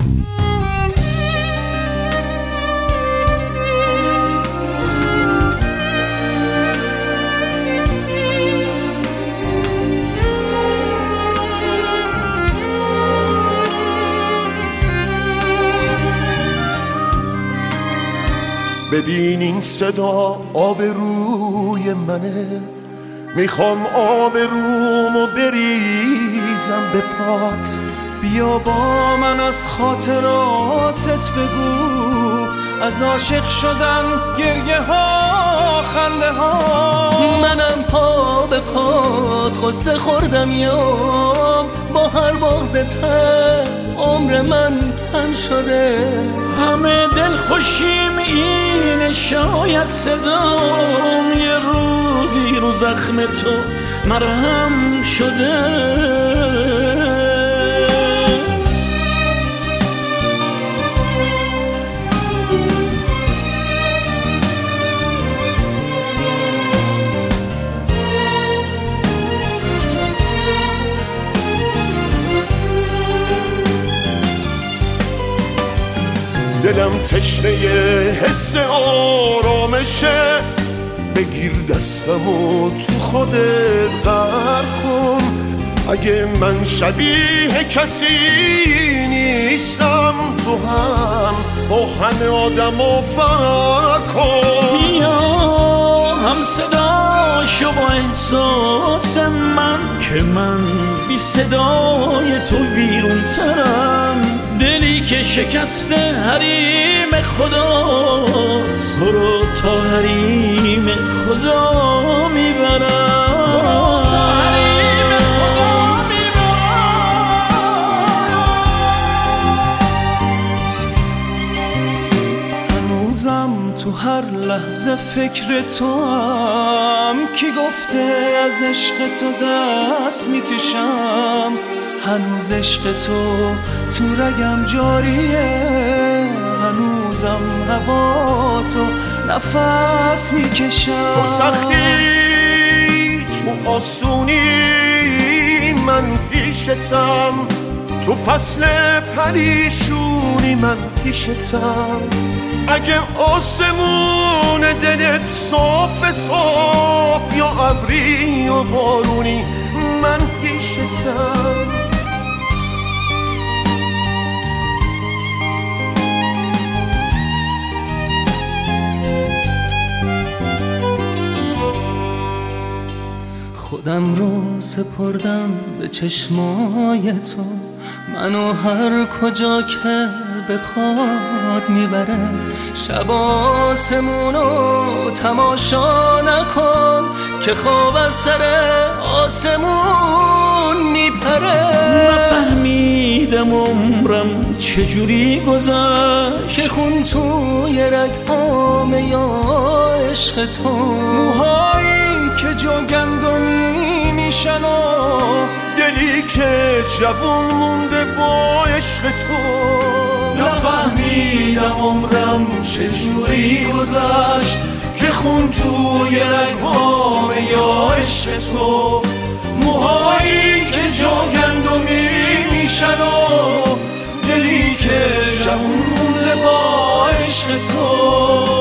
ببین این صدا آبروی منه، میخوام آبرومو بریزم به پات. بیا با من از خاطراتت بگو، از عاشق شدن، گریه ها، خنده ها. منم پا به پات غصه خوردم یام، با هر بغض تز عمر من کم شده. همه دل خوشیم اینه، شاید صدام یه روزی رو زخم تو مرهم شده. دلم تشنه حس آرامشه، بگیر دستمو تو خودت غرق کن. اگه من شبیه کسی نیستم، تو هم با همه آدمو فرق کن. بیا هم صدا شو با احساس من، که من بی صدای تو ویرون ترم. دلی که شکسته حریم خداست، برو تا حریم خدا میبرم. هنوزم تو هر لحظه فکر تو هم، کی گفته از عشق تو دست میکشم. هنوز عشق تو رگم جاریه، هنوزم هوا تو نفس میکشم. تو سختی تو آسونی من پیشتم، تو فصل پریشونی من پیشتم. اگه آسمون دلت صاف یا ابری و بارونی من پیشتم. خودم رو سپردم به چشمای تو، منو هر کجا که بخواد میبره. شب آسمونو تماشا نکن، که خواب از سر آسمون میپره. نفهمیدم عمرم چجوری گذشت، که خون توی رگ‌هام یا عشق تو. موهایی که جا گندمی میشن و دلی که جوون مونده با عشق تو. نفهمیدم عمرم چجوری گذشت، که خون توی رگ‌هام یا عشق تو. موهایی که جا گندمی میشن و دلی که جوون مونده با عشق تو.